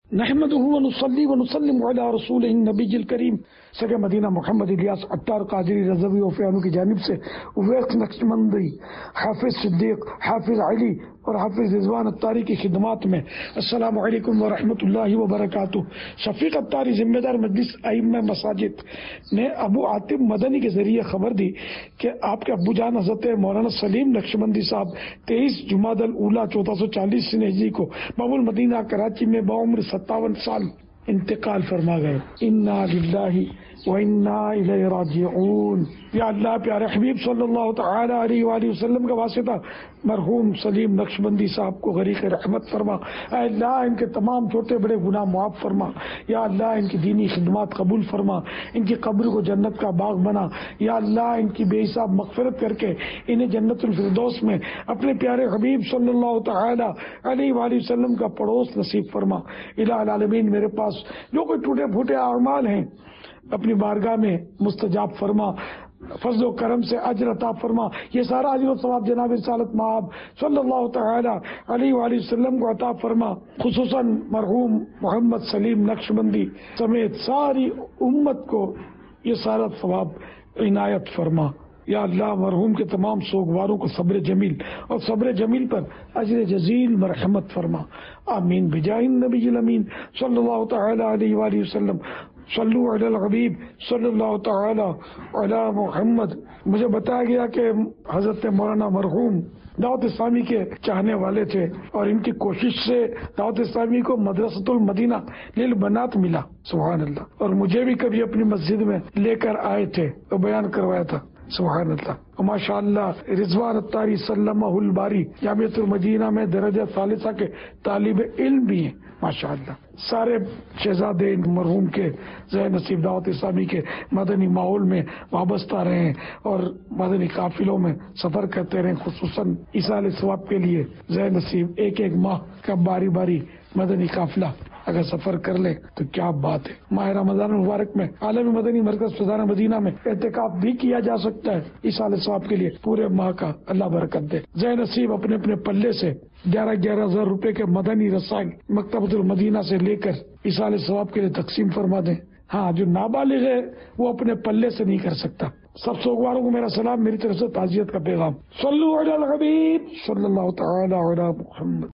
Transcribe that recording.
نحمده ونصلي ونسلم على رسوله النبی الکریم۔ سگے مدینہ محمد الیاس اٹار قادری رضوی وفیانو کی جانب سے اویس نقشبندی حافظ صدیق، حافظ علی اور حافظ رضوان اتاری کی خدمات میں السلام علیکم ورحمۃ اللہ وبرکاتہ۔ شفیق اتاری ذمہ دار مجلس ائمہ مساجد نے ابو عاطف مدنی کے ذریعے خبر دی کہ آپ کے ابو جان حضرت مولانا سلیم نقشبندی صاحب 23 جمادی الاولیٰ 1440 ہجری کو باب المدینہ کراچی میں بعمر 57 سال انتقال فرما گئے۔ انا للہ و انا الیہ راجعون۔ یا اللہ پیارے حبیب صلی اللہ تعالی علیہ وآلہ وسلم کا واسطہ مرحوم سلیم نقشبندی صاحب کو غریق رحمت فرما۔ اے اللہ ان کے تمام چھوٹے بڑے گناہ معاف فرما۔ یا اللہ ان کی دینی خدمات قبول فرما، ان کی قبر کو جنت کا باغ بنا۔ یا اللہ ان کی بے حساب مغفرت کر کے انہیں جنت الفردوس میں اپنے پیارے حبیب صلی اللہ تعالی علیہ وآلہ وسلم کا پڑوس نصیب فرما۔ الہ العالمین میرے پاس جو کوئی ٹوٹے پھوٹے اعمال ہیں اپنی بارگاہ میں مستجاب فرما، فضل و کرم سے اجر عطا فرما۔ یہ سارا اجر و ثواب جناب رسالت مآب صلی اللہ تعالی علیہ وآلہ وسلم کو عطا فرما، خصوصاً مرحوم محمد سلیم نقشبندی سمیت ساری امت کو یہ سارا ثواب عنایت فرما۔ یا اللہ مرحوم کے تمام سوگواروں کو صبر جمیل اور صبر جمیل پر اجر جزیل مرحمت فرما، آمین بجاہ النبی الامین صلی اللہ تعالی علیہ وآلہ وسلم۔ صلو علی الحبیب صلی اللہ تعالی علی محمد۔ مجھے بتایا گیا کہ حضرت مولانا مرحوم دعوت اسلامی کے چاہنے والے تھے اور ان کی کوشش سے دعوت اسلامی کو مدرسۃ المدینہ للبنات ملا، سبحان اللہ، اور مجھے بھی کبھی اپنی مسجد میں لے کر آئے تھے اور بیان کروایا تھا، سبحان اللہ۔ ماشاء اللہ رضوان اتاری سلمہ الباری جامعۃ المدینہ میں درجہ ثالثہ کے طالب علم بھی ہیں، ماشاء اللہ۔ سارے شہزادے مرحوم کے ذہ نصیب دعوت اسلامی کے مدنی ماحول میں وابستہ رہے ہیں اور مدنی قافلوں میں سفر کرتے رہے، خصوصاً ایصال ثواب کے لیے ذہ نصیب ایک ماہ کا باری باری مدنی قافلہ اگر سفر کر لے تو کیا بات ہے۔ ماہ رمضان المبارک میں عالمی مدنی مرکز فضان مدینہ میں اعتکاف بھی کیا جا سکتا ہے ایصال ثواب کے لیے، پورے ماہ کا اللہ برکت دے۔ ذہ نصیب اپنے اپنے پلے سے 11,000 روپے کے مدنی رسائل مکتبۃ المدینہ سے لے کر ایصال ثواب کے لیے تقسیم فرما دیں۔ ہاں جو نابالغ ہے وہ اپنے پلے سے نہیں کر سکتا۔ سب سوگواروں کو میرا سلام، میری طرف سے تعزیت کا پیغام۔ صلو علی الحبیب صلی اللہ تعالی علی محمد۔